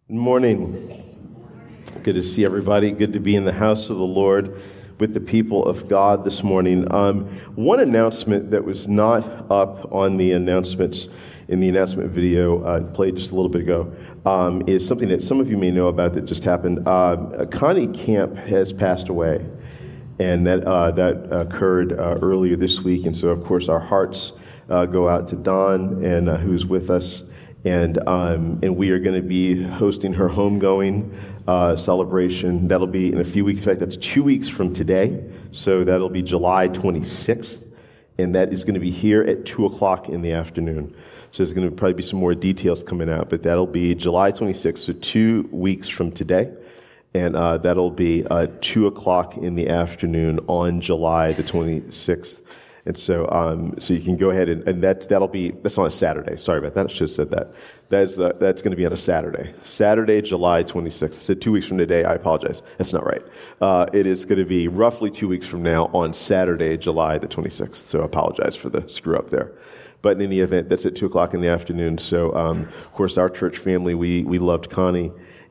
Good morning. Good to see everybody. Good to be in the house of the Lord with the people of God this morning. One announcement that was not up on the announcements in the announcement video played just a little bit ago is something that some of you may know about that just happened. Connie Camp has passed away, and that occurred earlier this week. And so, of course, our hearts go out to Don and who's with us. And we are going to be hosting her homegoing celebration. That'll be in a few weeks. In fact, that's 2 weeks from today. So that'll be July 26th. And that is going to be here at 2 o'clock in the afternoon. So there's going to probably be some more details coming out. But that'll be July 26th, so 2 weeks from today. And that'll be 2 o'clock in the afternoon on July the 26th. And so, so you can go ahead and that's on a Saturday. Sorry about that. I should have said that. That's going to be on a Saturday, July 26th. I said 2 weeks from today. I apologize. That's not right. It is going to be roughly 2 weeks from now on Saturday, July the 26th. So I apologize for the screw up there. But in any event, that's at 2 o'clock in the afternoon. So, of course, our church family, we loved Connie.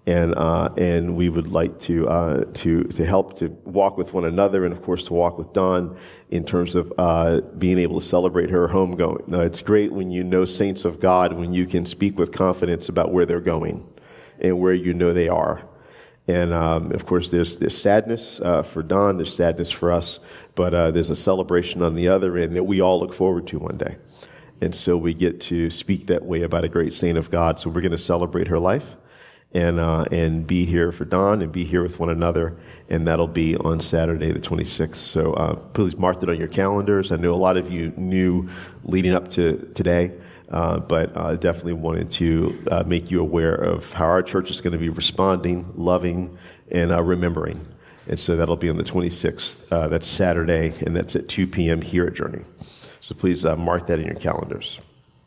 And we would like to help to walk with one another, and of course to walk with Dawn in terms of being able to celebrate her homegoing. Now, it's great when you know saints of God, when you can speak with confidence about where they're going and where you know they are. And of course, there's sadness for Dawn, there's sadness for us, but there's a celebration on the other end that we all look forward to one day. And so we get to speak that way about a great saint of God. So we're going to celebrate her life. And be here for Dawn and be here with one another, and that'll be on Saturday the 26th. So please mark it on your calendars. I know a lot of you knew leading up to today, but I definitely wanted to make you aware of how our church is going to be responding, loving, and remembering. And so that'll be on the 26th. That's Saturday, and that's at 2 p.m. here at Journey. So please mark that in your calendars.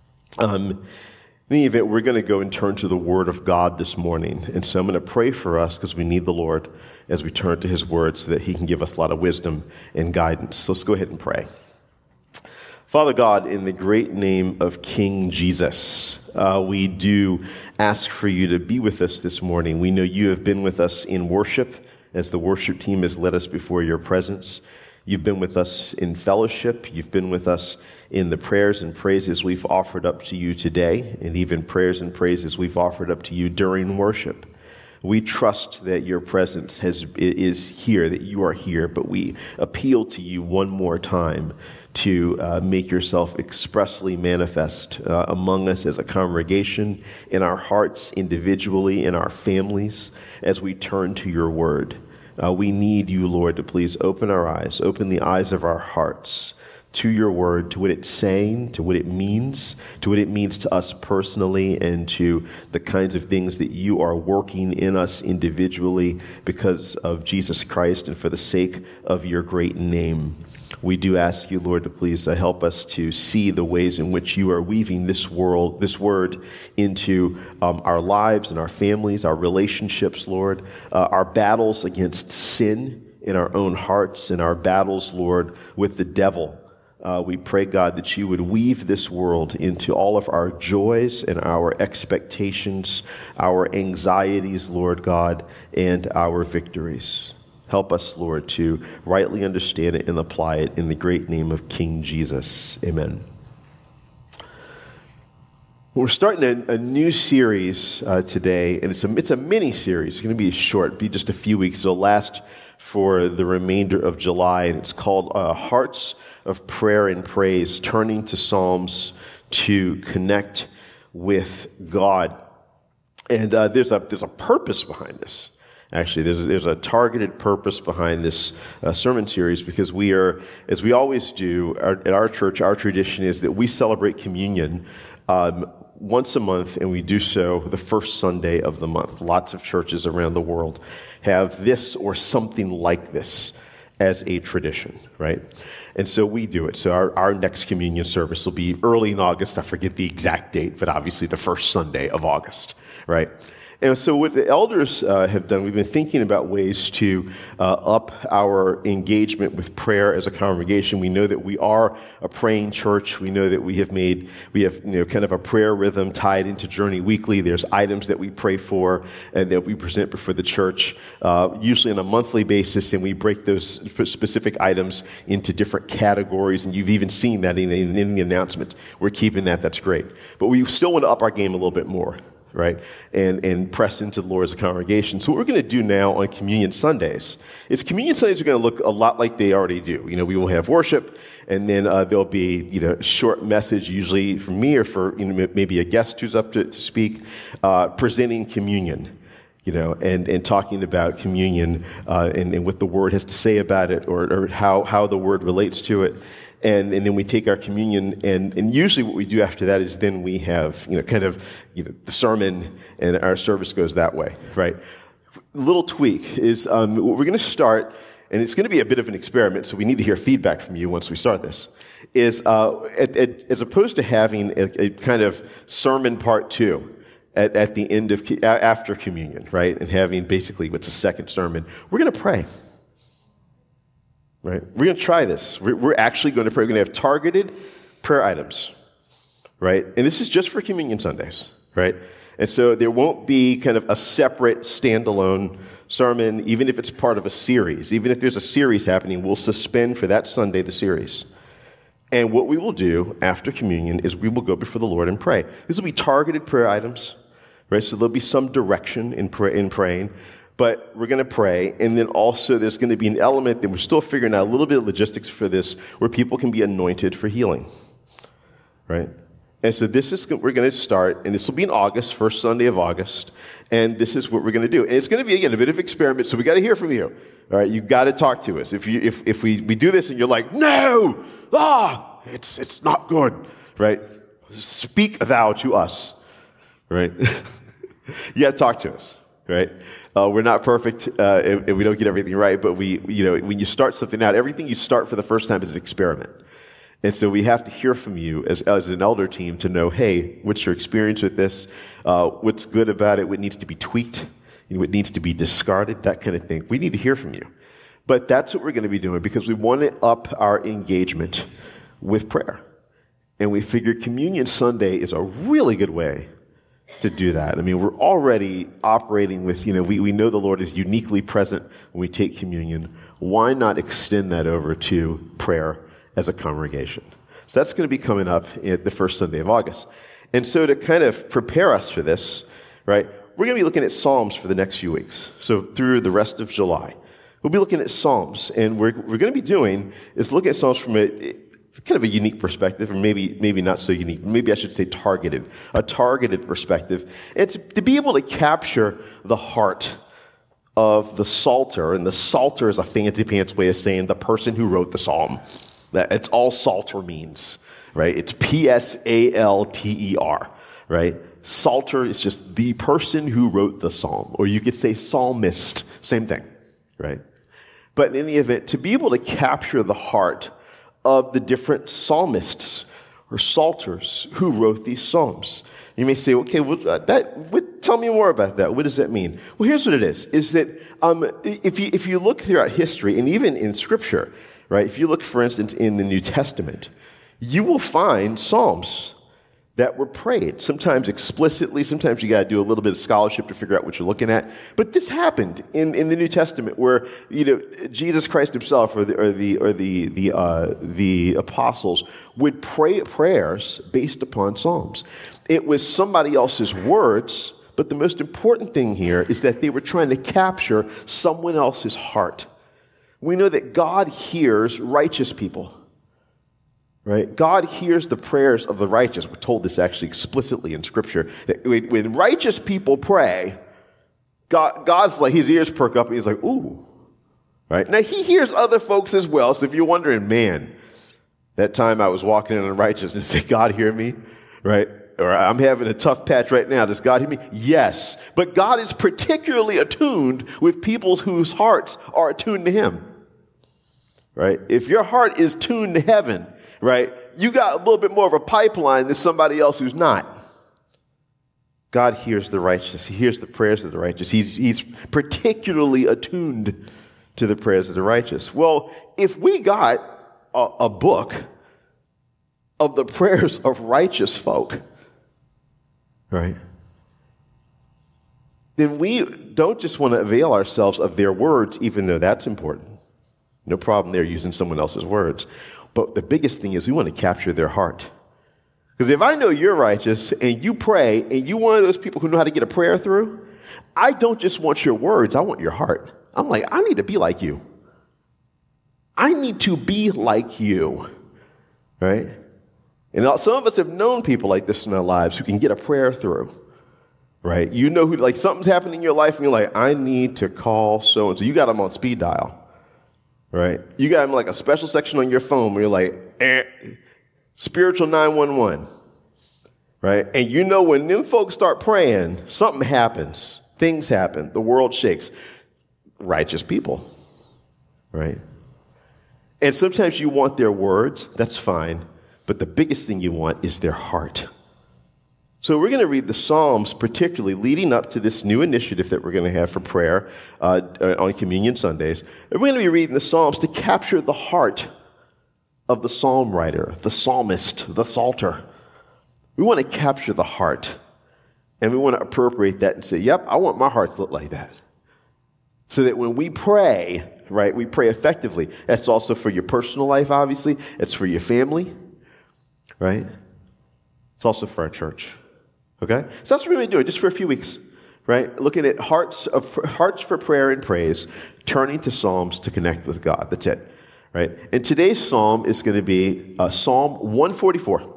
In any event, we're going to go and turn to the Word of God this morning. And so I'm going to pray for us because we need the Lord as we turn to His Word so that He can give us a lot of wisdom and guidance. So let's go ahead and pray. Father God, in the great name of King Jesus, we do ask for you to be with us this morning. We know you have been with us in worship as the worship team has led us before your presence. You've been with us in fellowship. You've been with us in the prayers and praises we've offered up to you today, and even prayers and praises we've offered up to you during worship. We trust that your presence is here, that you are here, but we appeal to you one more time to make yourself expressly manifest among us as a congregation, in our hearts individually, in our families, as we turn to your word. We need you, Lord, to please open our eyes, open the eyes of our hearts to your word, to what it's saying, to what it means to us personally, and to the kinds of things that you are working in us individually because of Jesus Christ and for the sake of your great name. We do ask you, Lord, to please help us to see the ways in which you are weaving this word into our lives and our families, our relationships, Lord, our battles against sin in our own hearts, and our battles, Lord, with the devil. We pray, God, that you would weave this world into all of our joys and our expectations, our anxieties, Lord God, and our victories. Help us, Lord, to rightly understand it and apply it in the great name of King Jesus. Amen. We're starting a new series today, and it's a mini series. It's going to be short, be just a few weeks. It'll last for the remainder of July, and it's called Hearts of Prayer and Praise, Turning to Psalms to Connect with God. And there's a purpose behind this. Actually, there's a targeted purpose behind this sermon series, because we are, as we always do at our church, our tradition is that we celebrate communion once a month, and we do so the first Sunday of the month. Lots of churches around the world have this or something like this as a tradition, right? And so we do it. So our next communion service will be early in August. I forget the exact date, but obviously the first Sunday of August, right? And so what the elders have done, we've been thinking about ways to up our engagement with prayer as a congregation. We know that we are a praying church. We know that we have kind of a prayer rhythm tied into Journey Weekly. There's items that we pray for and that we present before the church, usually on a monthly basis, and we break those specific items into different categories, and you've even seen that in the announcement. We're keeping that. That's great. But we still want to up our game a little bit more, right? And press into the Lord as a congregation. So what we're going to do now on Communion Sundays is Communion Sundays are going to look a lot like they already do. We will have worship, and then there'll be, a short message, usually from me or for, maybe a guest who's up to speak, presenting communion, and talking about communion and what the Word has to say about it or how the Word relates to it. And then we take our communion, and usually what we do after that is then we have, the sermon, and our service goes that way, right? Little tweak is what we're going to start, and it's going to be a bit of an experiment, so we need to hear feedback from you once we start this, is as opposed to having a kind of sermon part 2 at the end of, after communion, right, and having basically what's a second sermon, we're going to pray. Right? We're going to try this. We're actually going to pray. We're going to have targeted prayer items, right? And this is just for Communion Sundays, right? And so there won't be kind of a separate standalone sermon, even if it's part of a series. Even if there's a series happening, we'll suspend for that Sunday the series. And what we will do after communion is we will go before the Lord and pray. These will be targeted prayer items, right? So there'll be some direction in praying. But we're going to pray, and then also there's going to be an element that we're still figuring out a little bit of logistics for this, where people can be anointed for healing, right? And so we're going to start, and this will be in August, first Sunday of August, and this is what we're going to do. And it's going to be, again, a bit of experiment, so we got to hear from you, all right? You've got to talk to us. If we do this and you're like, no, it's not good, right? Speak thou to us, right? You got to talk to us. Right? We're not perfect, and we don't get everything right, but when you start something out, everything you start for the first time is an experiment. And so we have to hear from you as an elder team to know, hey, what's your experience with this? What's good about it? What needs to be tweaked? What needs to be discarded? That kind of thing. We need to hear from you. But that's what we're going to be doing because we want to up our engagement with prayer. And we figure Communion Sunday is a really good way to do that. I mean, we're already operating with, we know the Lord is uniquely present when we take communion. Why not extend that over to prayer as a congregation? So that's going to be coming up at the first Sunday of August. And so to kind of prepare us for this, right, we're going to be looking at Psalms for the next few weeks. So through the rest of July, we'll be looking at Psalms. And we're going to be doing is look at Psalms from a kind of a unique perspective, or maybe not so unique. Maybe I should say a targeted perspective. It's to be able to capture the heart of the psalter, and the psalter is a fancy pants way of saying the person who wrote the psalm. It's all psalter means, right? It's Psalter, right? Psalter is just the person who wrote the psalm, or you could say psalmist, same thing, right? But in any event, to be able to capture the heart of the different psalmists or psalters who wrote these psalms. You may say, okay, tell me more about that. What does that mean? Well, here's what it is that if you look throughout history, and even in Scripture, right, if you look, for instance, in the New Testament, you will find psalms that were prayed, sometimes explicitly, sometimes you got to do a little bit of scholarship to figure out what you're looking at. But this happened in the New Testament, where Jesus Christ Himself or the apostles would pray prayers based upon psalms. It was somebody else's words, but the most important thing here is that they were trying to capture someone else's heart. We know that God hears righteous people. Right? God hears the prayers of the righteous. We're told this actually explicitly in Scripture. That when righteous people pray, God's like, His ears perk up and He's like, ooh. Right? Now, He hears other folks as well. So if you're wondering, man, that time I was walking in unrighteousness, did God hear me? Right? Or I'm having a tough patch right now. Does God hear me? Yes. But God is particularly attuned with people whose hearts are attuned to Him. Right? If your heart is tuned to heaven, right, you got a little bit more of a pipeline than somebody else who's not. God hears the righteous. He hears the prayers of the righteous. He's particularly attuned to the prayers of the righteous. Well, if we got a book of the prayers of righteous folk, right, then we don't just want to avail ourselves of their words, even though that's important. No problem there using someone else's words. But the biggest thing is we want to capture their heart. Because if I know you're righteous and you pray and you're one of those people who know how to get a prayer through, I don't just want your words, I want your heart. I'm like, I need to be like you. I need to be like you, right? And some of us have known people like this in our lives who can get a prayer through, right? You know who, like something's happening in your life and you're like, I need to call so-and-so. You got them on speed dial, right? You got them like a special section on your phone where you're like, spiritual 911, right? And you know when them folks start praying, something happens. Things happen. The world shakes. Righteous people, right? And sometimes you want their words. That's fine. But the biggest thing you want is their heart. So we're going to read the Psalms, particularly leading up to this new initiative that we're going to have for prayer on Communion Sundays. And we're going to be reading the Psalms to capture the heart of the psalm writer, the psalmist, the psalter. We want to capture the heart, and we want to appropriate that and say, yep, I want my heart to look like that. So that when we pray, right, we pray effectively. That's also for your personal life, obviously. It's for your family, right? It's also for our church, okay? So that's what we're going to be doing just for a few weeks, right? Looking at hearts for prayer and praise, turning to Psalms to connect with God. That's it. Right? And today's psalm is going to be Psalm 144.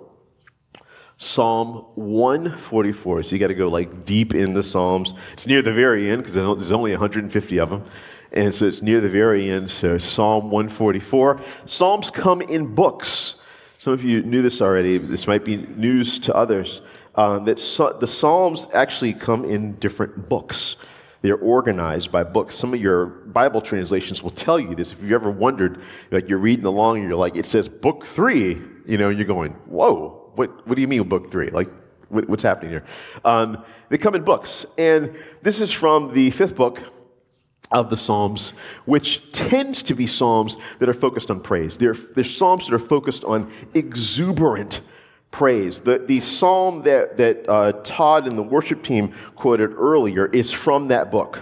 Psalm 144. So you got to go like deep in the Psalms. It's near the very end because there's only 150 of them. And so it's near the very end. So Psalm 144. Psalms come in books. Some of you knew this already. This might be news to others. The Psalms actually come in different books. They're organized by books. Some of your Bible translations will tell you this. If you've ever wondered, like you're reading along and you're like, it says book 3, and you're going, whoa, what do you mean book 3? Like, what's happening here? They come in books. And this is from the 5th book of the Psalms, which tends to be Psalms that are focused on praise. They're Psalms that are focused on exuberant praise. The psalm that Todd and the worship team quoted earlier is from that book.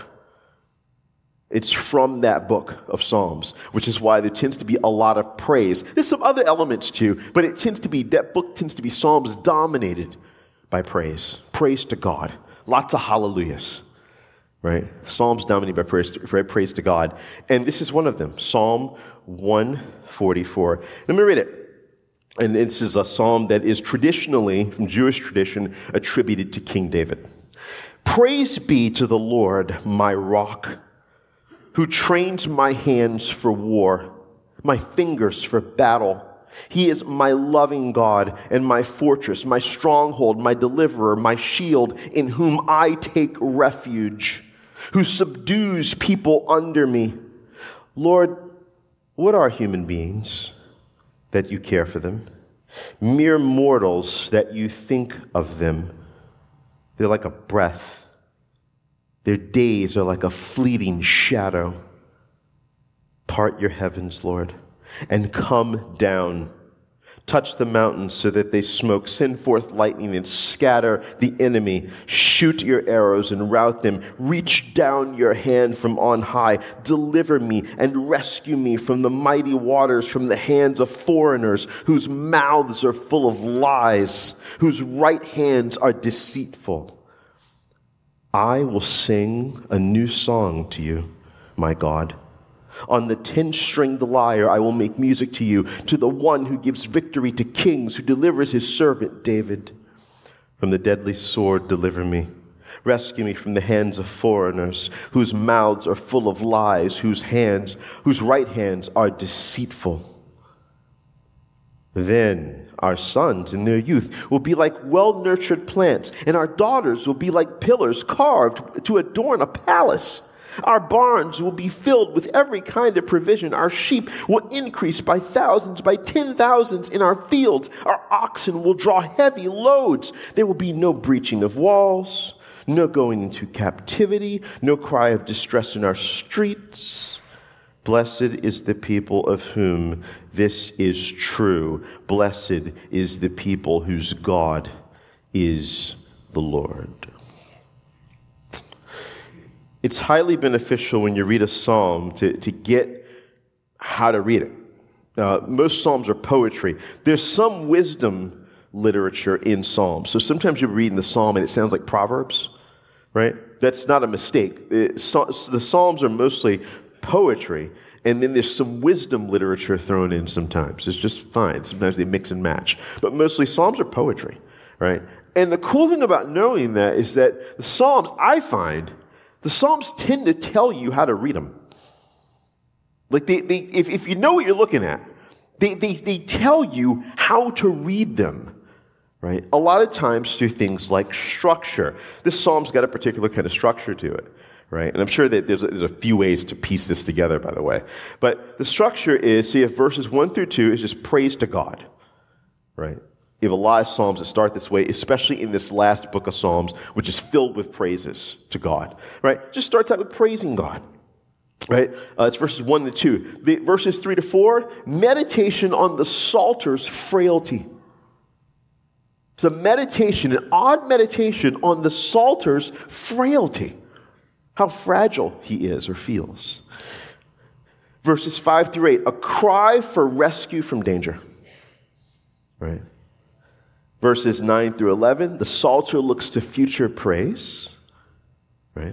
It's from that book of Psalms, which is why there tends to be a lot of praise. There's some other elements too, but that book tends to be Psalms dominated by praise. Praise to God. Lots of hallelujahs, right? Psalms dominated by praise to God. And this is one of them, Psalm 144. Let me read it. And this is a psalm that is traditionally, from Jewish tradition, attributed to King David. Praise be to the Lord, my rock, who trains my hands for war, my fingers for battle. He is my loving God and my fortress, my stronghold, my deliverer, my shield, in whom I take refuge, who subdues people under me. Lord, what are human beings that you care for them? Mere mortals that you think of them. They're like a breath. Their days are like a fleeting shadow. Part your heavens, Lord, and come down. Touch the mountains so that they smoke. Send forth lightning and scatter the enemy. Shoot your arrows and rout them. Reach down your hand from on high. Deliver me and rescue me from the mighty waters, from the hands of foreigners whose mouths are full of lies, whose right hands are deceitful. I will sing a new song to you, my God. On the 10-stringed lyre I will make music to you, to the one who gives victory to kings, who delivers his servant David. From the deadly sword deliver me. Rescue me from the hands of foreigners, whose mouths are full of lies, whose right hands are deceitful. Then our sons in their youth will be like well-nurtured plants, and our daughters will be like pillars carved to adorn a palace. Our barns will be filled with every kind of provision. Our sheep will increase by thousands, by 10,000s in our fields. Our oxen will draw heavy loads. There will be no breaching of walls, no going into captivity, no cry of distress in our streets. Blessed is the people of whom this is true. Blessed is the people whose God is the Lord. It's highly beneficial when you read a psalm to get how to read it. Most psalms are poetry. There's some wisdom literature in psalms. So sometimes you're reading the psalm and it sounds like Proverbs, right? That's not a mistake. The psalms are mostly poetry, and then there's some wisdom literature thrown in sometimes. It's just fine. Sometimes they mix and match. But mostly psalms are poetry, right? And the cool thing about knowing that is that the psalms, I find, the Psalms tend to tell you how to read them. Like if you know what you're looking at, they tell you how to read them, right? A lot of times through things like structure. This Psalm's got a particular kind of structure to it, right? And I'm sure that there's a few ways to piece this together, by the way. But the structure is, see, if verses 1 through 2 is just praise to God, right? You have a lot of Psalms that start this way, especially in this last book of Psalms, which is filled with praises to God, right? Just starts out with praising God, right? It's verses 1 to 2. Verses 3 to 4, meditation on the Psalter's frailty. It's a meditation, an odd meditation on the Psalter's frailty, how fragile he is or feels. Verses 5 through 8, a cry for rescue from danger, right? Verses 9 through 11, the Psalter looks to future praise, right?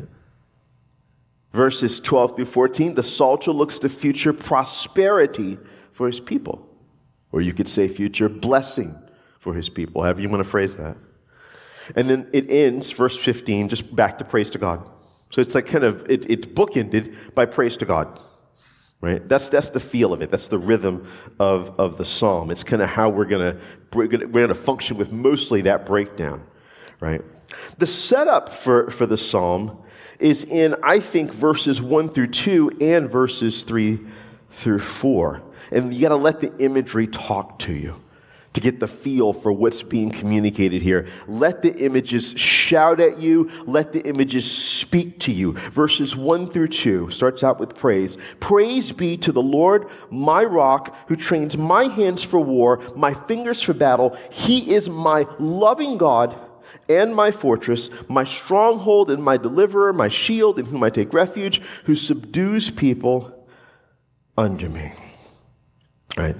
Verses 12 through 14, the Psalter looks to future prosperity for his people. Or you could say future blessing for his people, however you want to phrase that. And then it ends, verse 15, just back to praise to God. So it's like it's bookended by praise to God. Right? That's the feel of it. That's the rhythm of the psalm. It's kind of how we're gonna function with mostly that breakdown, right? The setup for the psalm is in, I think, verses 1 through 2 and verses 3 through 4. And you got to let the imagery talk to you to get the feel for what's being communicated here. Let the images shout at you. Let the images speak to you. Verses 1 through 2 starts out with praise. Praise be to the Lord, my rock, who trains my hands for war, my fingers for battle. He is my loving God and my fortress, my stronghold and my deliverer, my shield in whom I take refuge, who subdues people under me. Right?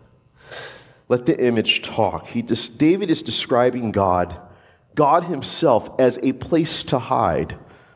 Let the image talk. David is describing God himself, as a place to hide.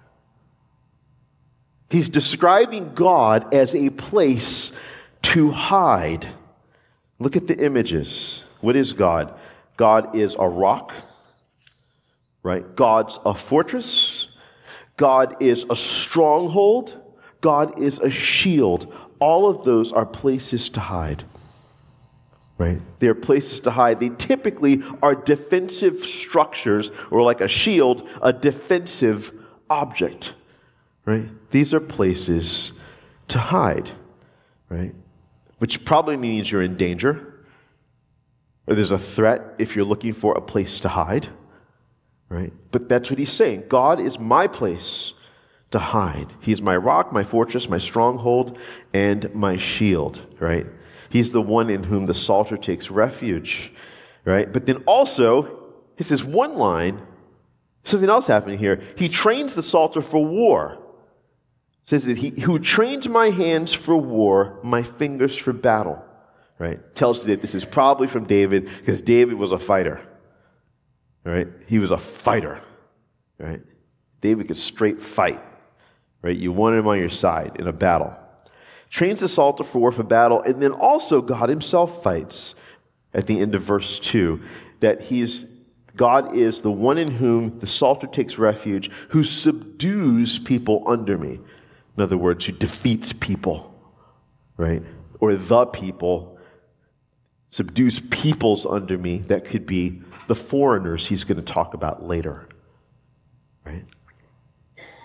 He's describing God as a place to hide. Look at the images. What is God? God is a rock, right? God's a fortress. God is a stronghold. God is a shield. All of those are places to hide. Right? They're places to hide. They typically are defensive structures, or like a shield, a defensive object. Right? These are places to hide. Right? Which probably means you're in danger, or there's a threat if you're looking for a place to hide. Right? But that's what he's saying. God is my place to hide. He's my rock, my fortress, my stronghold, and my shield. Right? He's the one in whom the Psalter takes refuge, right? But then also, he says one line, something else happening here. He trains the Psalter for war. It says that he who trains my hands for war, my fingers for battle, right? Tells you that this is probably from David, because David was a fighter, right? He was a fighter, right? David could straight fight, right? You wanted him on your side in a battle. Trains the Psalter for war, for battle, and then also God himself fights at the end of verse 2, that God is the one in whom the Psalter takes refuge, who subdues people under me. In other words, who defeats people, right? Or the people, subdues peoples under me. That could be the foreigners he's going to talk about later, right?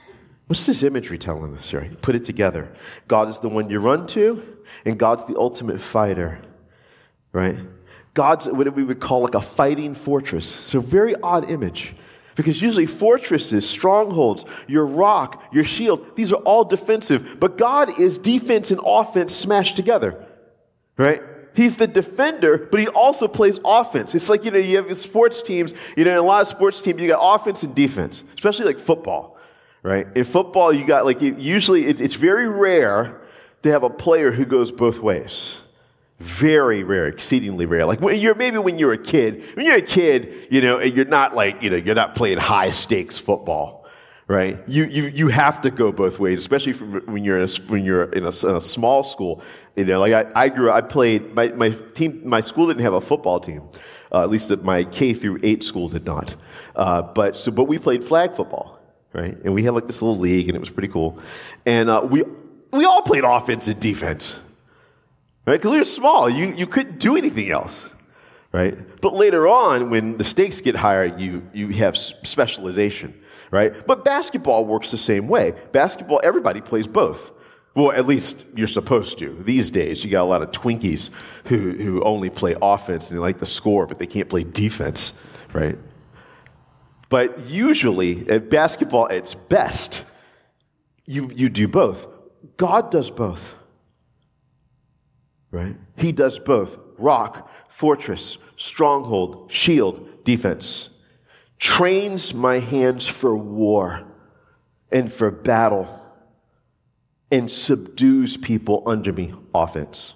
What's this imagery telling us here? Put it together. God is the one you run to, and God's the ultimate fighter, right? God's what we would call like a fighting fortress. So very odd image. Because usually fortresses, strongholds, your rock, your shield, these are all defensive. But God is defense and offense smashed together, right? He's the defender, but he also plays offense. It's like, you have sports teams, in a lot of sports teams, you got offense and defense, especially like football, right? In football, you got it's very rare to have a player who goes both ways. Very rare, exceedingly rare. Like when you're a kid, you're not you're not playing high stakes football, right? You have to go both ways, especially when you're in a small school. I grew up. I played my team. My school didn't have a football team. At least at my K through 8 school did not. But we played flag football, right? And we had like this little league, and it was pretty cool. And we all played offense and defense. Right? Because we were small. You couldn't do anything else. Right? But later on, when the stakes get higher, you have specialization. Right? But basketball works the same way. Basketball, everybody plays both. Well, at least you're supposed to. These days, you got a lot of Twinkies who only play offense and they like to score, but they can't play defense. Right? But usually, at basketball at its best, you do both. God does both. Right? He does both. Rock, fortress, stronghold, shield, defense. Trains my hands for war and for battle and subdues people under me, offense.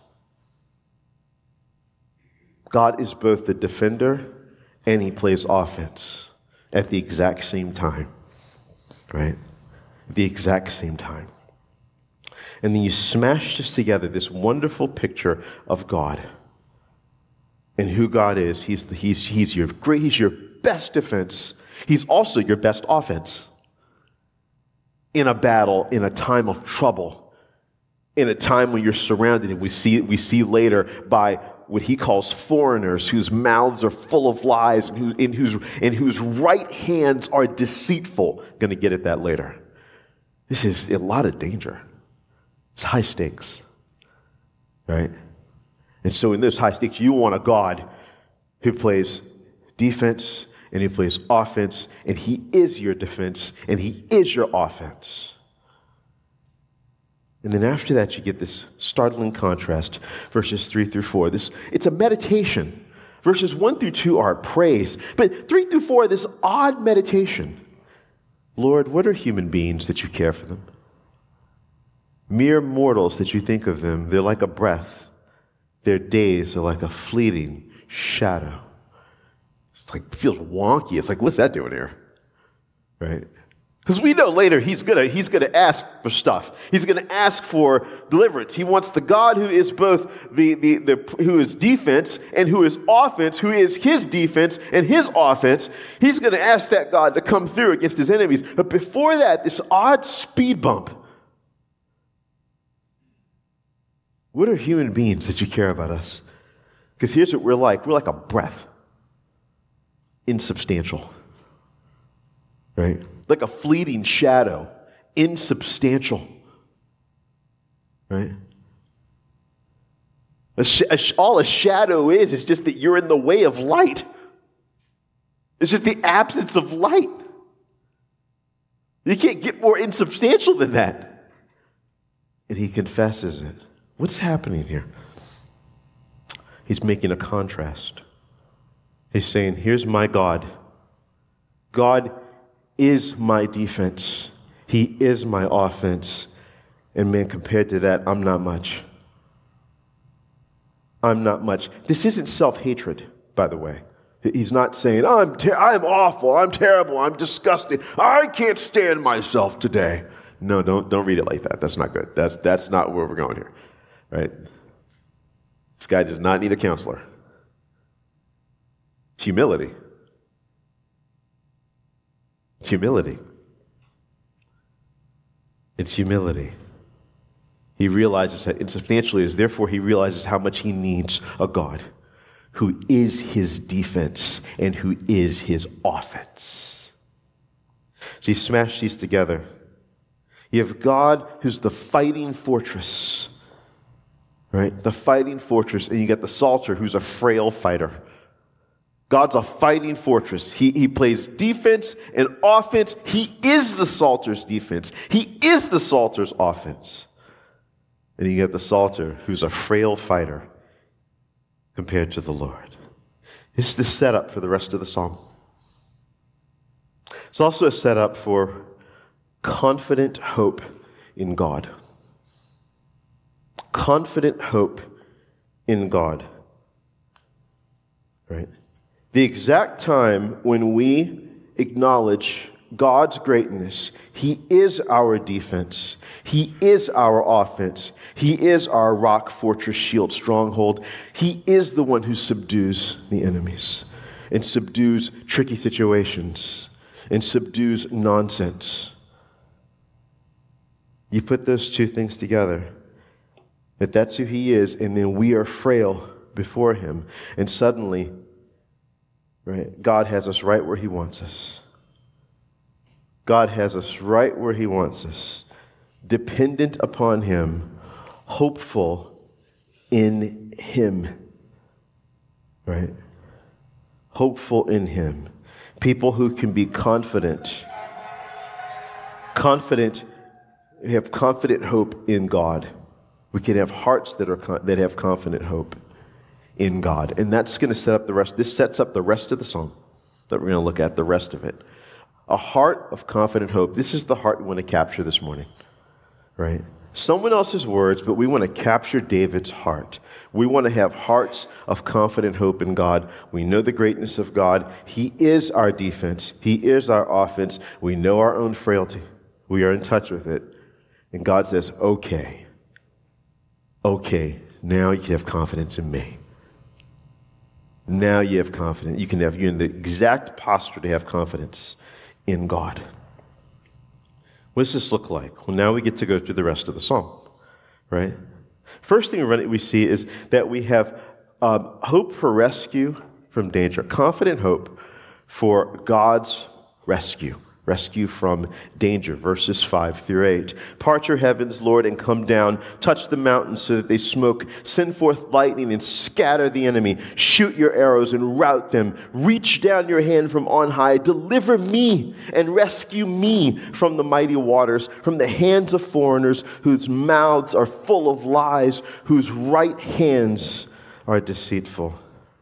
God is both the defender and he plays offense at the exact same time. Right? The exact same time. And then you smash this together, this wonderful picture of God and who God is. He's your best defense. He's also your best offense. In a battle, in a time of trouble, in a time when you're surrounded, and we see later by what he calls foreigners whose mouths are full of lies and whose right hands are deceitful. Going to get at that later. This is a lot of danger. It's high stakes, right? And so in those high stakes, you want a God who plays defense and he plays offense, and he is your defense and he is your offense. And then after that, you get this startling contrast, verses 3 through 4. It's a meditation. Verses 1 through 2 are praise, but 3 through 4 are this odd meditation. Lord, what are human beings that you care for them? Mere mortals that you think of them, they're like a breath. Their days are like a fleeting shadow. It feels wonky. It's like, what's that doing here? Right? Because we know later he's gonna ask for stuff. He's gonna ask for deliverance. He wants the God who is both who is defense and who is offense, who is his defense and his offense. He's gonna ask that God to come through against his enemies. But before that, this odd speed bump. What are human beings that you care about us? Because here's what we're like. We're like a breath. Insubstantial. Right? Like a fleeting shadow. Insubstantial. Right? All a shadow is just that you're in the way of light. It's just the absence of light. You can't get more insubstantial than that. And he confesses it. What's happening here? He's making a contrast. He's saying, here's my God. God is my defense. He is my offense. And man, compared to that, I'm not much. I'm not much. This isn't self-hatred, by the way. He's not saying, I'm awful, I'm terrible, I'm disgusting, I can't stand myself today. No, don't read it like that. That's not good. That's not where we're going here. Right? This guy does not need a counselor. It's humility. It's humility. It's humility. He realizes that insubstantially is, therefore he realizes how much he needs a God who is his defense and who is his offense. So he smashed these together. You have God who's the fighting fortress, right? The fighting fortress. And you got the Psalter who's a frail fighter. God's a fighting fortress. He plays defense and offense. He is the Psalter's defense. He is the Psalter's offense. And you get the Psalter who's a frail fighter compared to the Lord. This is the setup for the rest of the psalm. It's also a setup for confident hope in God. Confident hope in God. Right? The exact time when we acknowledge God's greatness, He is our defense. He is our offense. He is our rock, fortress, shield, stronghold. He is the one who subdues the enemies and subdues tricky situations and subdues nonsense. You put those two things together, that's who He is, and then we are frail before Him, and suddenly, right, God has us right where He wants us. God has us right where He wants us, dependent upon Him, hopeful in Him, right? Hopeful in Him. People who can be confident, have confident hope in God. We can have hearts that have confident hope in God. And that's going to set up the rest. This sets up the rest of the psalm that we're going to look at, the rest of it. A heart of confident hope. This is the heart we want to capture this morning, right? Someone else's words, but we want to capture David's heart. We want to have hearts of confident hope in God. We know the greatness of God. He is our defense. He is our offense. We know our own frailty. We are in touch with it. And God says, okay, now you can have confidence in me. Now you have confidence. You're in the exact posture to have confidence in God. What does this look like? Well, now we get to go through the rest of the psalm, right? First thing we see is that we have hope for rescue from danger, confident hope for God's rescue from danger, verses 5 through 8. Part your heavens, Lord, and come down. Touch the mountains so that they smoke. Send forth lightning and scatter the enemy. Shoot your arrows and rout them. Reach down your hand from on high. Deliver me and rescue me from the mighty waters, from the hands of foreigners whose mouths are full of lies, whose right hands are deceitful.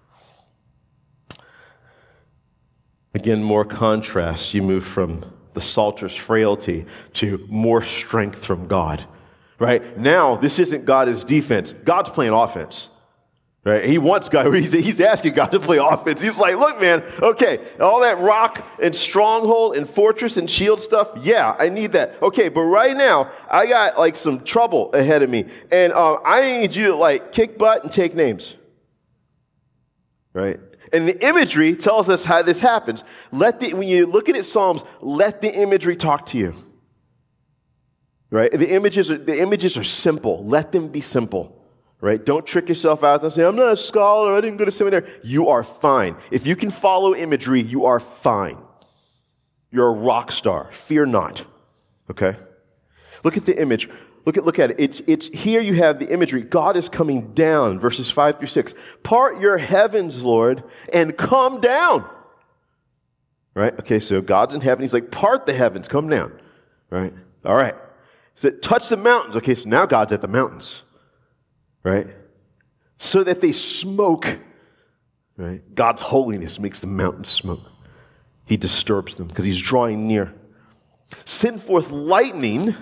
Again, more contrast. You move from the Psalter's frailty to more strength from God, right? Now, this isn't God as defense. God's playing offense, right? He wants God. He's asking God to play offense. He's like, look, man, okay, all that rock and stronghold and fortress and shield stuff, yeah, I need that. Okay, but right now, I got like some trouble ahead of me, and I need you to like kick butt and take names, right? And the imagery tells us how this happens. When you're looking at Psalms, let the imagery talk to you. Right? The images are simple. Let them be simple. Right? Don't trick yourself out and say, I'm not a scholar, I didn't go to seminary. You are fine. If you can follow imagery, you are fine. You're a rock star. Fear not. Okay? Look at the image. Look at it. It's here you have the imagery. God is coming down, verses 5 through 6. Part your heavens, Lord, and come down. Right? Okay, so God's in heaven. He's like, part the heavens, come down. Right? All right. So touch the mountains. Okay, so now God's at the mountains. Right? So that they smoke. Right? God's holiness makes the mountains smoke. He disturbs them because He's drawing near. Send forth lightning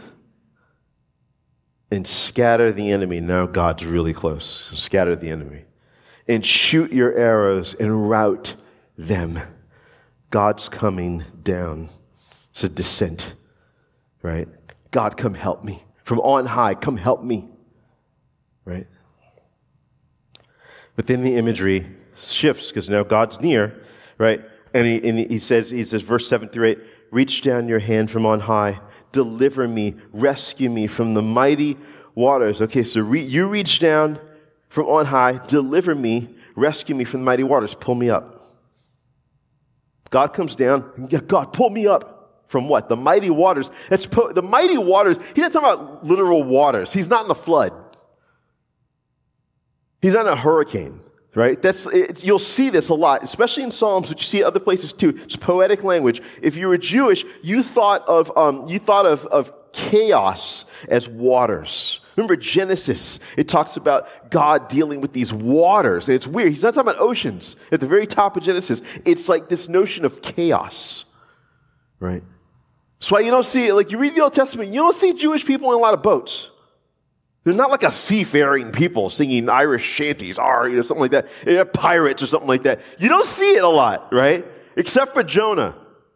and scatter the enemy. Now God's really close. Scatter the enemy. And shoot your arrows and rout them. God's coming down. It's a descent, right? God, come help me. From on high, come help me, right? But then the imagery shifts because now God's near, right? And he says, verse 7 through 8, reach down your hand from on high. Deliver me, rescue me from the mighty waters. Okay, so you reach down from on high, deliver me, rescue me from the mighty waters, pull me up. God comes down, yeah, God, pull me up From what? The mighty waters. The mighty waters, he's not talking about literal waters. He's not in a flood. He's not in a hurricane, right? You'll see this a lot, especially in Psalms, but you see it other places too. It's poetic language. If you were Jewish, you thought of chaos as waters. Remember Genesis, it talks about God dealing with these waters. And it's weird. He's not talking about oceans. At the very top of Genesis, it's like this notion of chaos, right? That's why you don't see, like you read the Old Testament, you don't see Jewish people in a lot of boats. They're not like a seafaring people singing Irish shanties, or something like that. They're pirates or something like that. You don't see it a lot, right? Except for Jonah.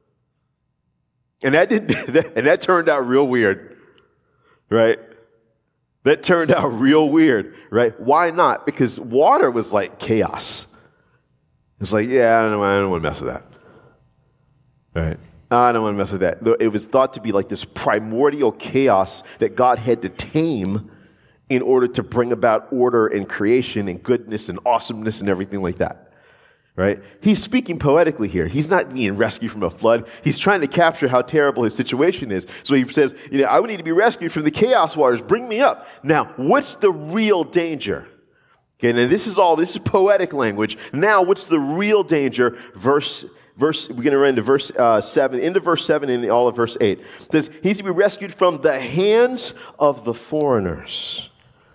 And that turned out real weird, right? That turned out real weird, right? Why not? Because water was like chaos. It's like, yeah, I don't want to mess with that. Right? I don't want to mess with that. It was thought to be like this primordial chaos that God had to tame in order to bring about order and creation and goodness and awesomeness and everything like that. Right? He's speaking poetically here. He's not being rescued from a flood. He's trying to capture how terrible his situation is. So he says, I would need to be rescued from the chaos waters. Bring me up. Now, what's the real danger? Okay, now this is poetic language. Now, what's the real danger? We're going to run into verse 7, into verse 7 and all of verse 8. It says, he's to be rescued from the hands of the foreigners,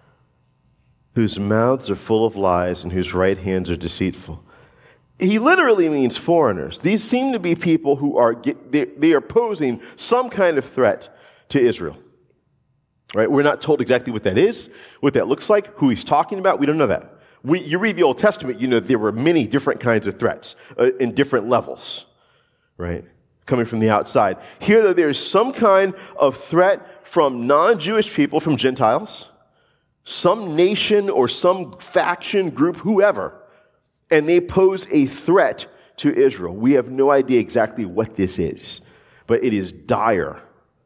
whose mouths are full of lies and whose right hands are deceitful. He literally means foreigners. These seem to be people who they are posing some kind of threat to Israel. Right? We're not told exactly what that is, what that looks like, who he's talking about. We don't know that. You read the Old Testament, there were many different kinds of threats in different levels, right? Coming from the outside. Here, though, there's some kind of threat from non-Jewish people, from Gentiles, some nation or some faction group, whoever, and they pose a threat to Israel. We have no idea exactly what this is, but it is dire,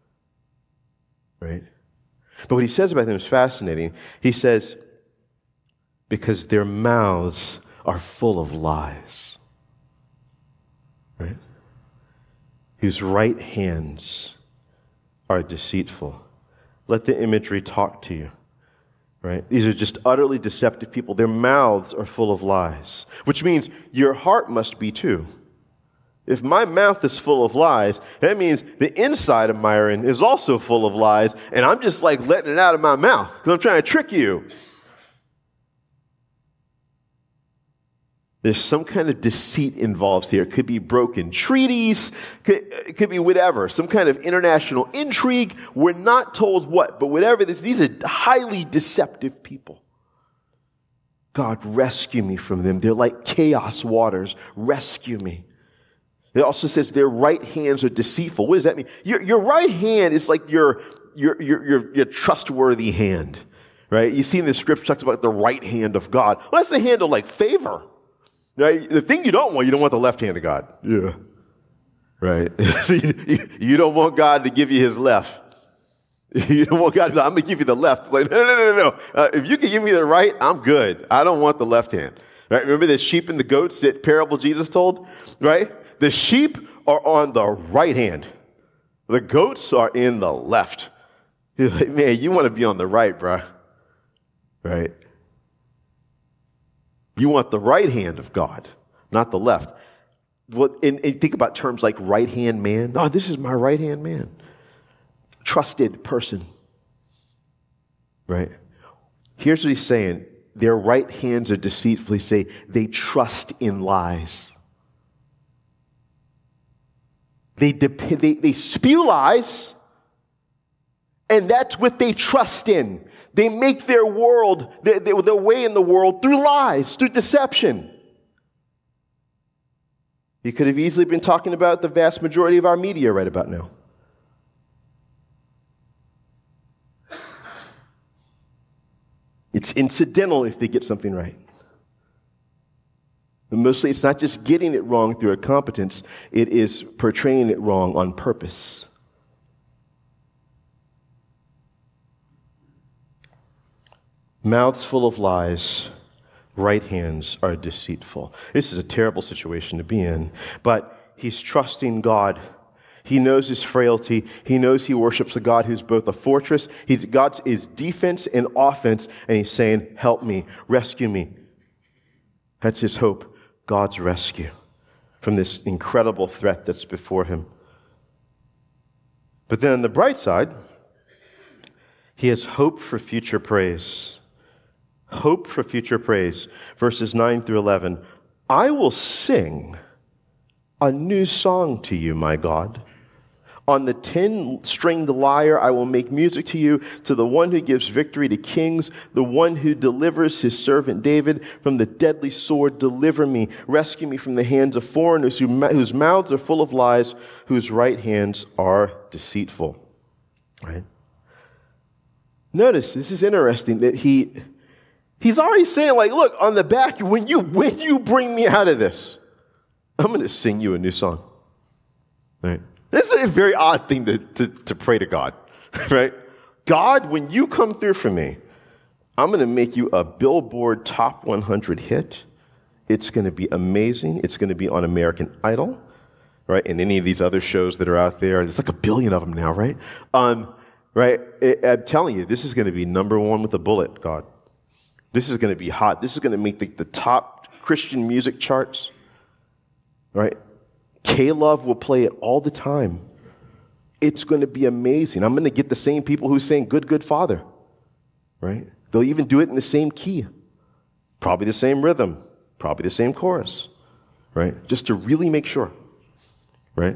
right? But what he says about them is fascinating. He says, because their mouths are full of lies, right? Whose right hands are deceitful. Let the imagery talk to you, right? These are just utterly deceptive people. Their mouths are full of lies, which means your heart must be too. If my mouth is full of lies, that means the inside of Myron is also full of lies, and I'm just like letting it out of my mouth because I'm trying to trick you. There's some kind of deceit involved here. It could be broken treaties. It could be whatever. Some kind of international intrigue. We're not told what, but whatever this, these are highly deceptive people. God, rescue me from them. They're like chaos waters. Rescue me. It also says their right hands are deceitful. What does that mean? Your right hand is like your trustworthy hand, right? You see in the scripture talks about the right hand of God. Well, that's the hand of like favor. Right? The thing you don't want the left hand of God. Yeah. Right? So you don't want God to give you his left. You don't want God to, I'm going to give you the left. It's like, no. If you can give me the right, I'm good. I don't want the left hand. Right? Remember the sheep and the goats that parable Jesus told? Right? The sheep are on the right hand. The goats are in the left. He's like, man, you want to be on the right, bro. Right? You want the right hand of God, not the left. And think about terms like right-hand man. Oh, this is my right-hand man. Trusted person. Right? Here's what he's saying. Their right hands are deceitfully say they trust in lies. They spew lies, and that's what they trust in. They make their world, their way in the world through lies, through deception. He could have easily been talking about the vast majority of our media right about now. It's incidental if they get something right. But mostly it's not just getting it wrong through incompetence, it is portraying it wrong on purpose. Mouths full of lies, right hands are deceitful. This is a terrible situation to be in, but he's trusting God. He knows his frailty. He knows he worships a God who's both a fortress. God is defense and offense, and he's saying, help me, rescue me. That's his hope, God's rescue from this incredible threat that's before him. But then on the bright side, he has hope for future praise. Hope for future praise. Verses 9 through 11. I will sing a new song to you, my God. On the 10-stringed lyre, I will make music to you, to the one who gives victory to kings, the one who delivers his servant David from the deadly sword. Deliver me, rescue me from the hands of foreigners whose mouths are full of lies, whose right hands are deceitful. Right? Notice, this is interesting, that he's already saying, like, look, on the back, when you bring me out of this, I'm going to sing you a new song. Right? This is a very odd thing to pray to God, right? God, when you come through for me, I'm going to make you a Billboard Top 100 hit. It's going to be amazing. It's going to be on American Idol, right? And any of these other shows that are out there. There's like 1 billion of them now, right? Right? I'm telling you, this is going to be number one with a bullet, God. This is going to be hot. This is going to make the top Christian music charts, right? K-Love will play it all the time. It's going to be amazing. I'm going to get the same people who sing Good, Good Father, right? They'll even do it in the same key. Probably the same rhythm. Probably the same chorus, right? Just to really make sure, right?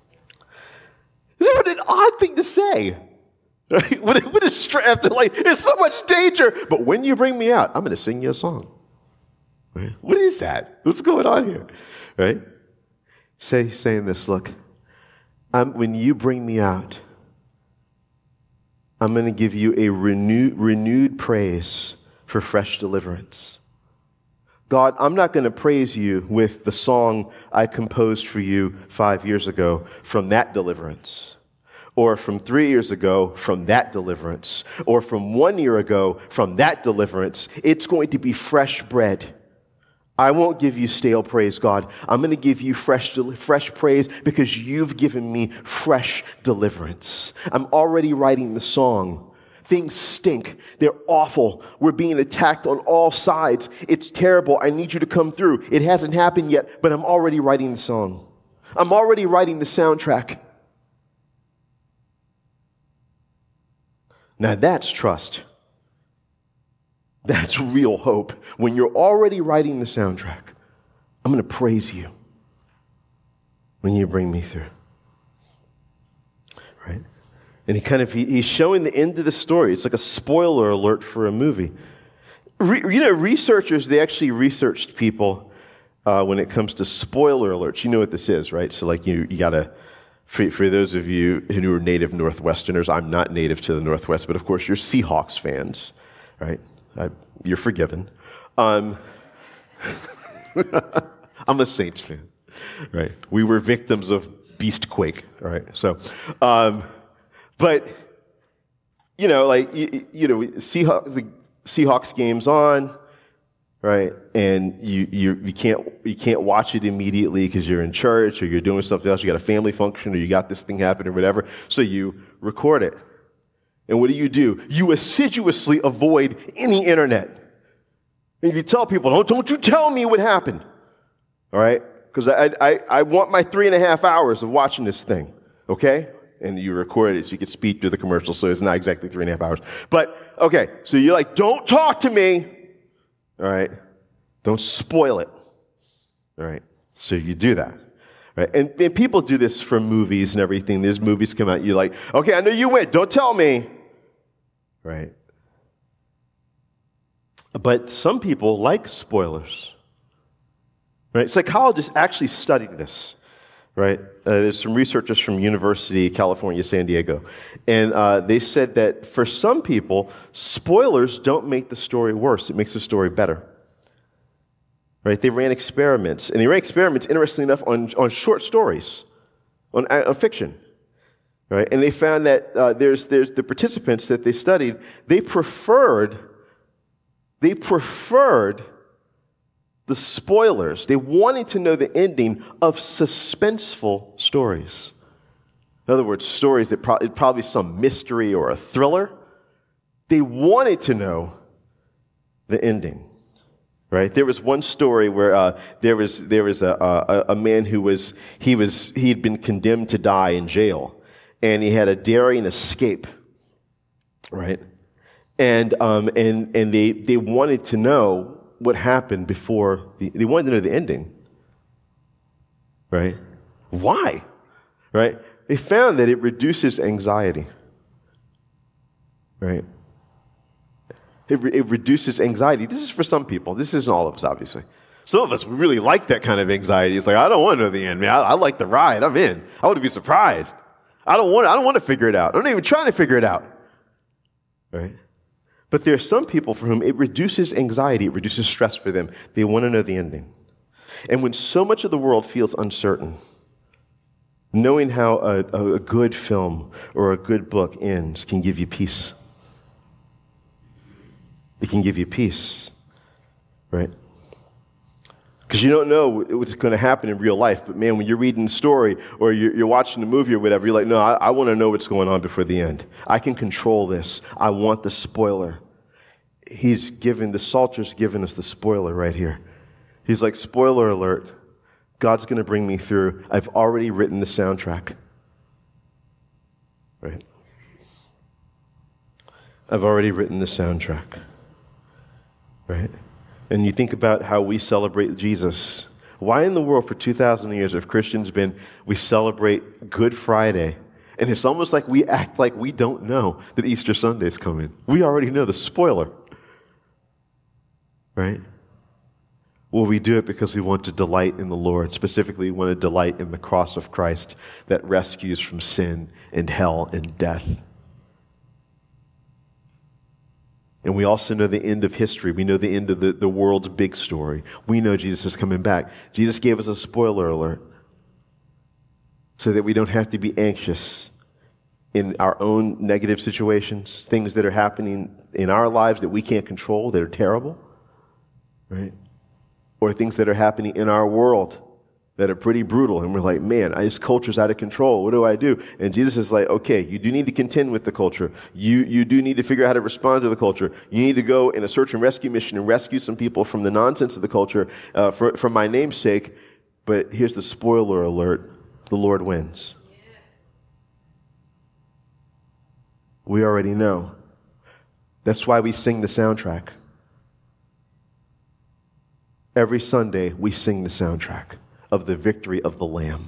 This is what an odd thing to say, right? What is strapped to, like, there's so much danger, but when you bring me out, I'm going to sing you a song, right? What is that? What's going on here, right? Saying this, look, when you bring me out, I'm going to give you a renewed praise for fresh deliverance. God, I'm not going to praise you with the song I composed for you 5 years ago from that deliverance, or from 3 years ago from that deliverance, or from 1 year ago from that deliverance. It's going to be fresh bread. I won't give you stale praise, God. I'm going to give you fresh praise because you've given me fresh deliverance. I'm already writing the song. Things stink. They're awful. We're being attacked on all sides. It's terrible. I need you to come through. It hasn't happened yet, but I'm already writing the song. I'm already writing the soundtrack. Now that's trust. That's real hope. When you're already writing the soundtrack, I'm going to praise you when you bring me through. Right? And he's showing the end of the story. It's like a spoiler alert for a movie. Researchers, they actually researched people when it comes to spoiler alerts. You know what this is, right? So like you got to, for those of you who are native Northwesterners, I'm not native to the Northwest, but of course you're Seahawks fans, right? You're forgiven. I'm a Saints fan, right? We were victims of Beastquake, all right? So, but like the Seahawks game's on, right? And you can't watch it immediately because you're in church or you're doing something else. You got a family function or you got this thing happening or whatever. So you record it. And what do? You assiduously avoid any internet. And you tell people, don't you tell me what happened. All right? Because I want my 3.5 hours of watching this thing. Okay? And you record it so you can speed through the commercial, so it's not exactly 3.5 hours. But, okay, so you're like, don't talk to me. All right? Don't spoil it. All right? So you do that. Right? And people do this for movies and everything. There's movies come out, you're like, okay, I know you went, don't tell me. Right? But some people like spoilers. Right? Psychologists actually studied this. Right? There's some researchers from University of California, San Diego. And they said that for some people, spoilers don't make the story worse. It makes the story better. Right? They ran experiments. And they ran experiments, interestingly enough, on short stories, on fiction. Right? And they found that there's the participants that they studied, they preferred the spoilers. They wanted to know the ending of suspenseful stories. In other words, stories that probably some mystery or a thriller. They wanted to know the ending, right? There was one story where there was a man he'd been condemned to die in jail, and he had a daring escape, right? And they wanted to know what happened before they wanted to know the ending, right? Why, right? They found that it reduces anxiety, right? It reduces anxiety. This is for some people. This isn't all of us, obviously. Some of us really like that kind of anxiety. It's like, I don't want to know the end, man. I like the ride. I'm in. I want to be surprised. I don't want to figure it out. I'm not even trying to figure it out, right? But there are some people for whom it reduces anxiety. It reduces stress for them. They want to know the ending. And when so much of the world feels uncertain, knowing how a good film or a good book ends can give you peace. It can give you peace, right? Because you don't know what's going to happen in real life. But man, when you're reading the story or you're watching the movie or whatever, you're like, no, I want to know what's going on before the end. I can control this. I want the spoiler. The Psalter's given us the spoiler right here. He's like, spoiler alert. God's going to bring me through. I've already written the soundtrack. Right? I've already written the soundtrack. Right? And you think about how we celebrate Jesus. Why in the world for 2,000 years have Christians we celebrate Good Friday, and it's almost like we act like we don't know that Easter Sunday is coming. We already know the spoiler. Right? Well, we do it because we want to delight in the Lord. Specifically, we want to delight in the cross of Christ that rescues from sin and hell and death. And we also know the end of history. We know the end of the world's big story. We know Jesus is coming back. Jesus gave us a spoiler alert so that we don't have to be anxious in our own negative situations, things that are happening in our lives that we can't control, that are terrible, right? Or things that are happening in our world that are pretty brutal. And we're like, man, this culture's out of control. What do I do? And Jesus is like, okay, you do need to contend with the culture. You do need to figure out how to respond to the culture. You need to go in a search and rescue mission and rescue some people from the nonsense of the culture for my name's sake. But here's the spoiler alert. The Lord wins. Yes. We already know. That's why we sing the soundtrack. Every Sunday, we sing the soundtrack of the victory of the Lamb.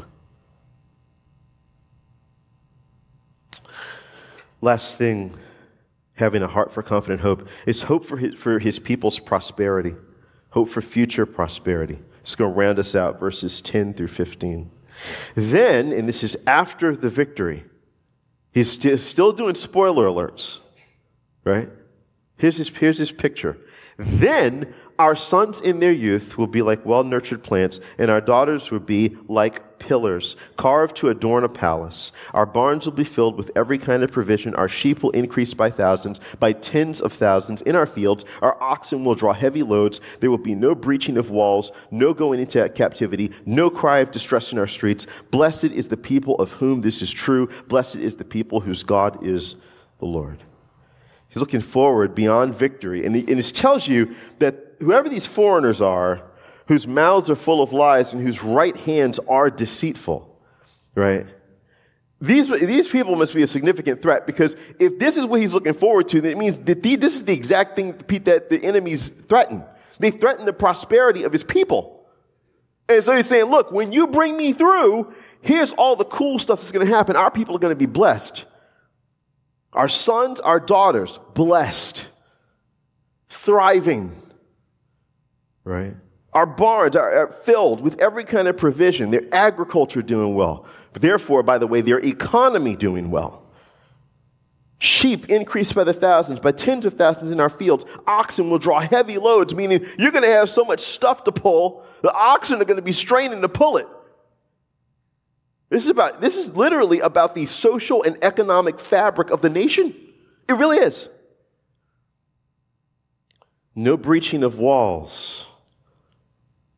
Last thing, having a heart for confident hope, is hope for his people's prosperity, hope for future prosperity. It's going to round us out, verses 10 through 15. Then, and this is after the victory, he's still doing spoiler alerts, right? Here's his picture. Then our sons in their youth will be like well-nurtured plants, and our daughters will be like pillars, carved to adorn a palace. Our barns will be filled with every kind of provision. Our sheep will increase by thousands, by tens of thousands. In our fields, our oxen will draw heavy loads. There will be no breaching of walls, no going into captivity, no cry of distress in our streets. Blessed is the people of whom this is true. Blessed is the people whose God is the Lord. He's looking forward beyond victory. And it tells you that whoever these foreigners are, whose mouths are full of lies and whose right hands are deceitful, right? These people must be a significant threat, because if this is what he's looking forward to, then it means that this is the exact thing that the enemies threaten. They threaten the prosperity of his people. And so he's saying, look, when you bring me through, here's all the cool stuff that's going to happen. Our people are going to be blessed. Our sons, our daughters, blessed, thriving, right? Our barns are filled with every kind of provision. Their agriculture doing well. But therefore, by the way, their economy doing well. Sheep increase by the thousands, by tens of thousands in our fields. Oxen will draw heavy loads, meaning you're going to have so much stuff to pull, the oxen are going to be straining to pull it. This is literally about the social and economic fabric of the nation. It really is. No breaching of walls.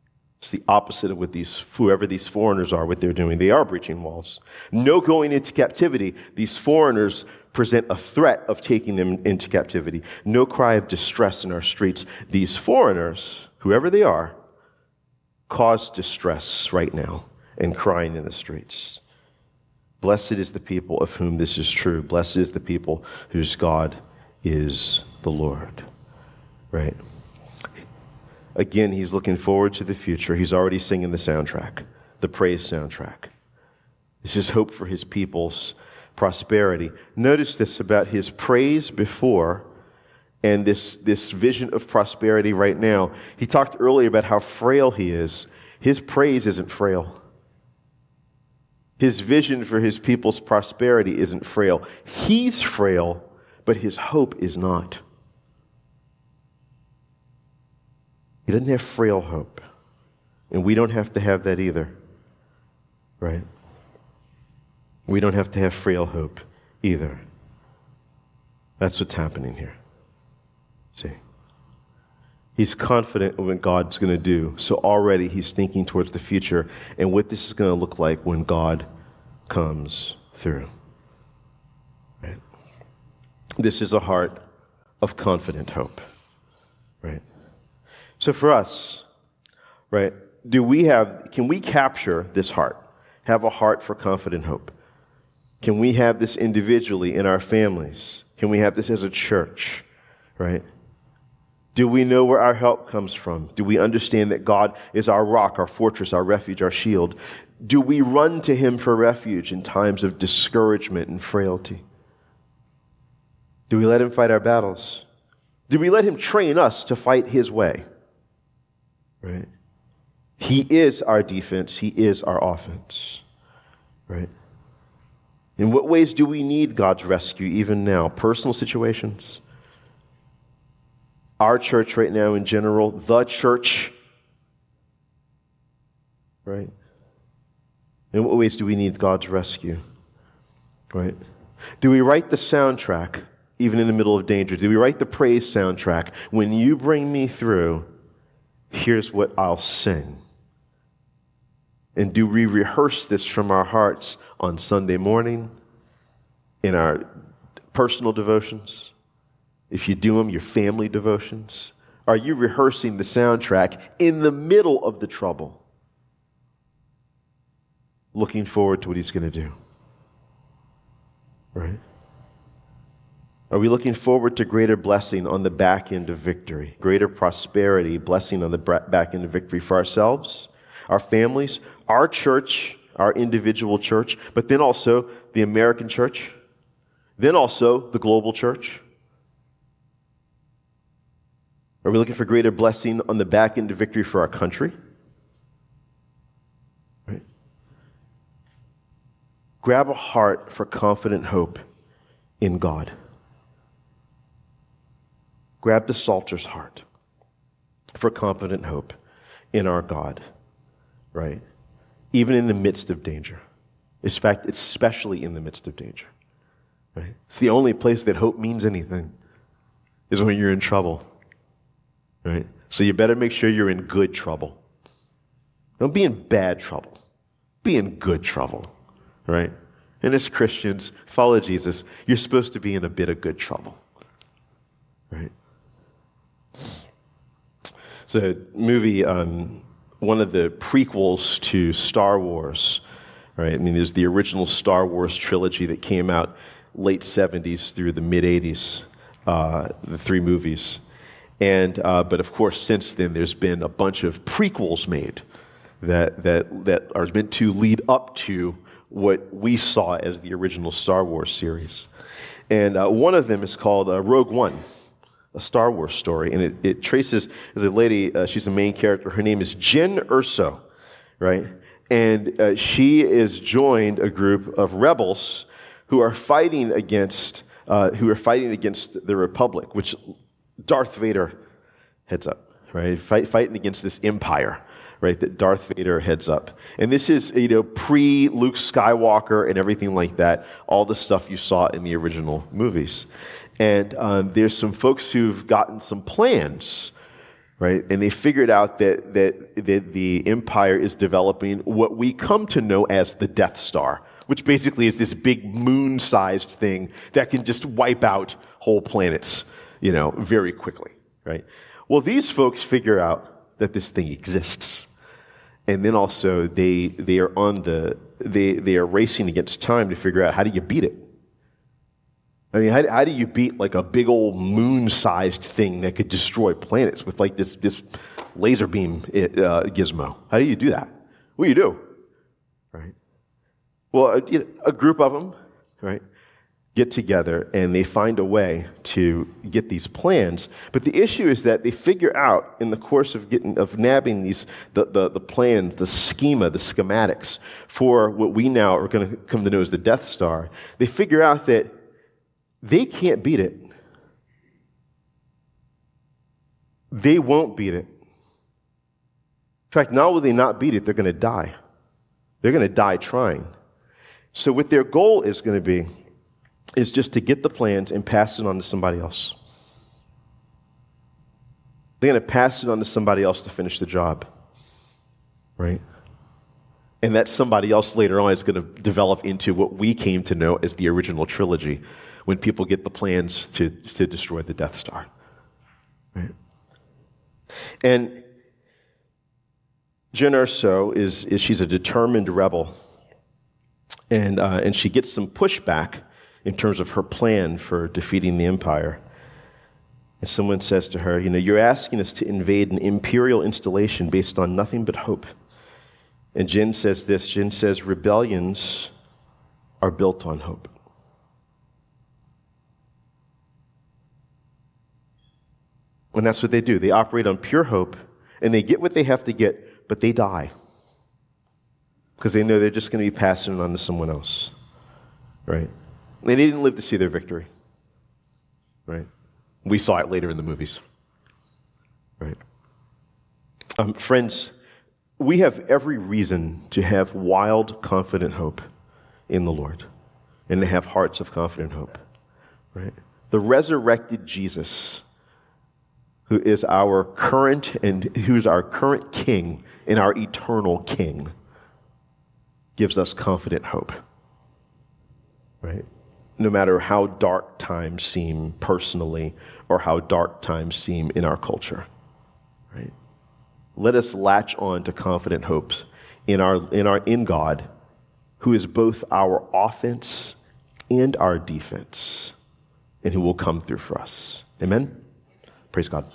It's the opposite of what whoever these foreigners are, what they're doing. They are breaching walls. No going into captivity. These foreigners present a threat of taking them into captivity. No cry of distress in our streets. These foreigners, whoever they are, cause distress right now and crying in the streets. Blessed is the people of whom this is true. Blessed is the people whose God is the Lord. Right? Again, he's looking forward to the future. He's already singing the soundtrack, the praise soundtrack. This is hope for his people's prosperity. Notice this about his praise before and this vision of prosperity right now. He talked earlier about how frail he is. His praise isn't frail. His vision for his people's prosperity isn't frail. He's frail, but his hope is not. He doesn't have frail hope. And we don't have to have that either. Right? We don't have to have frail hope either. That's what's happening here. See? He's confident in what God's going to do. So already he's thinking towards the future and what this is going to look like when God comes through. Right? This is a heart of confident hope. Right? So for us, right, can we capture this heart? Have a heart for confident hope? Can we have this individually in our families? Can we have this as a church? Right? Do we know where our help comes from? Do we understand that God is our rock, our fortress, our refuge, our shield? Do we run to him for refuge in times of discouragement and frailty? Do we let him fight our battles? Do we let him train us to fight his way? Right? He is our defense. He is our offense. Right? In what ways do we need God's rescue even now? Personal situations. Our church right now in general, the church. Right? In what ways do we need God's rescue? Right? Do we write the soundtrack even in the middle of danger? Do we write the praise soundtrack? When you bring me through, here's what I'll sing. And do we rehearse this from our hearts on Sunday morning, in our personal devotions? If you do them, your family devotions? Are you rehearsing the soundtrack in the middle of the trouble? Looking forward to what he's going to do. Right? Are we looking forward to greater blessing on the back end of victory? Greater prosperity, blessing on the back end of victory for ourselves, our families, our church, our individual church, but then also the American church, then also the global church? Are we looking for greater blessing on the back end of victory for our country? Right? Grab a heart for confident hope in God. Grab the Psalter's heart for confident hope in our God, right? Even in the midst of danger. In fact, especially in the midst of danger, right? It's the only place that hope means anything is when you're in trouble, right? So you better make sure you're in good trouble. Don't be in bad trouble. Be in good trouble, right? And as Christians, follow Jesus, you're supposed to be in a bit of good trouble, right? So, movie, one of the prequels to Star Wars, right? I mean, there's the original Star Wars trilogy that came out late 70s through the mid 80s, the three movies. And but of course, since then, there's been a bunch of prequels made that are meant to lead up to what we saw as the original Star Wars series. And one of them is called Rogue One, a Star Wars story. And it traces, there's a lady, she's the main character. Her name is Jyn Erso, right? And she is joined a group of rebels who are fighting against the Republic, which Darth Vader heads up, right? Fighting against this empire, right, that Darth Vader heads up. And this is, pre-Luke Skywalker and everything like that, all the stuff you saw in the original movies. And there's some folks who've gotten some plans, right? And they figured out that the empire is developing what we come to know as the Death Star, which basically is this big moon-sized thing that can just wipe out whole planets, very quickly, right? Well, these folks figure out that this thing exists. And then also they are racing against time to figure out, how do you beat it? I mean, how do you beat like a big old moon-sized thing that could destroy planets with like this laser beam gizmo? How do you do that? What do you do? Right? Well, a group of them, right, get together and they find a way to get these plans. But the issue is that they figure out in the course of nabbing these the plans, the schema, the schematics for what we now are going to come to know as the Death Star. They figure out that they can't beat it. They won't beat it. In fact, not will they not beat it, they're going to die. They're going to die trying. So what their goal is going to be is just to get the plans and pass it on to somebody else. They're going to pass it on to somebody else to finish the job, right? And that somebody else later on is going to develop into what we came to know as the original trilogy, when people get the plans to destroy the Death Star, right? And Jyn Erso she's a determined rebel, and she gets some pushback in terms of her plan for defeating the empire. And someone says to her, you're asking us to invade an imperial installation based on nothing but hope. And Jyn says this, Jyn says, rebellions are built on hope. And that's what they do. They operate on pure hope, and they get what they have to get, but they die. Because they know they're just going to be passing it on to someone else, right? And they didn't live to see their victory, right? We saw it later in the movies, right? Friends, we have every reason to have wild, confident hope in the Lord, and to have hearts of confident hope, right? The resurrected Jesus, who is our current King and our eternal King, gives us confident hope, right? No matter how dark times seem personally or how dark times seem in our culture, right? Let us latch on to confident hopes in God, who is both our offense and our defense, and who will come through for us. Amen? Praise God.